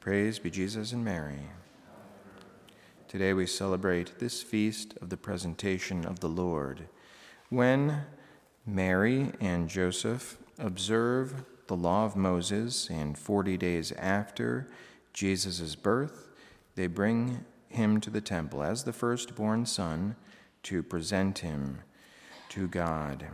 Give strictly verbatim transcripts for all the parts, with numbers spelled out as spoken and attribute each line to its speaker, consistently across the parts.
Speaker 1: Praise be Jesus and Mary. Today we celebrate this feast of the presentation of the Lord. When Mary and Joseph observe the law of Moses, and forty days after Jesus' birth, they bring him to the temple as the firstborn son to present him to God.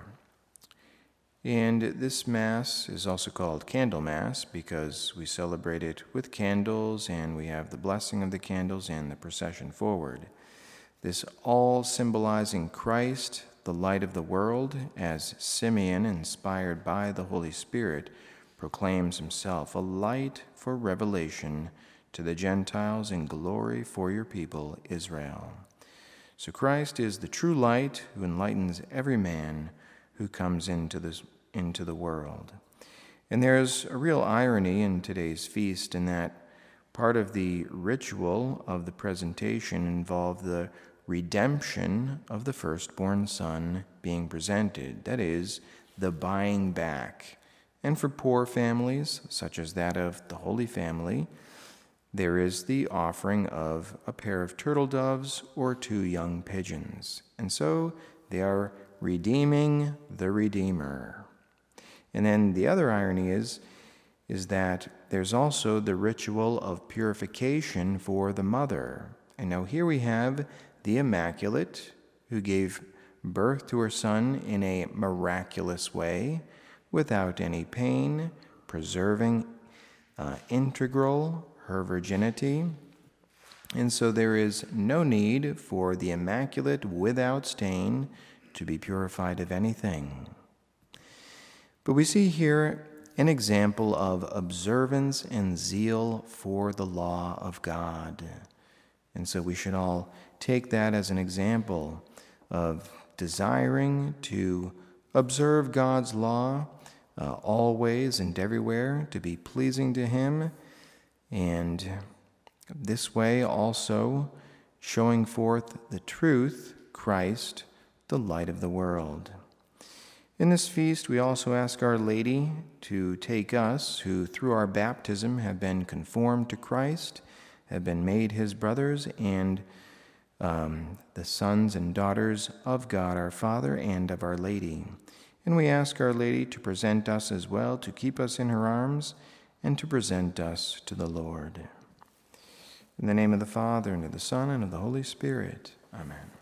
Speaker 1: And this Mass is also called Candle Mass because we celebrate it with candles, and we have the blessing of the candles and the procession forward. This all symbolizing Christ, the light of the world, as Simeon, inspired by the Holy Spirit, proclaims himself, a light for revelation to the Gentiles and glory for your people, Israel. So Christ is the true light who enlightens every man who comes into this into the world. And there's a real irony in today's feast in that part of the ritual of the presentation involved the redemption of the firstborn son being presented, that is, the buying back. And for poor families, such as that of the Holy Family, there is the offering of a pair of turtle doves or two young pigeons. And so they are redeeming the Redeemer. And then the other irony is, is that there's also the ritual of purification for the mother. And now here we have the Immaculate, who gave birth to her son in a miraculous way, without any pain, preserving uh, integral her virginity. And so there is no need for the Immaculate without stain to be purified of anything. But we see here an example of observance and zeal for the law of God. And so we should all take that as an example of desiring to observe God's law uh, always and everywhere, to be pleasing to Him, and this way also showing forth the truth, Christ, the light of the world. In this feast, we also ask Our Lady to take us, who through our baptism have been conformed to Christ, have been made His brothers, and um, the sons and daughters of God our Father and of Our Lady. And we ask Our Lady to present us as well, to keep us in her arms, and to present us to the Lord. In the name of the Father, and of the Son, and of the Holy Spirit. Amen.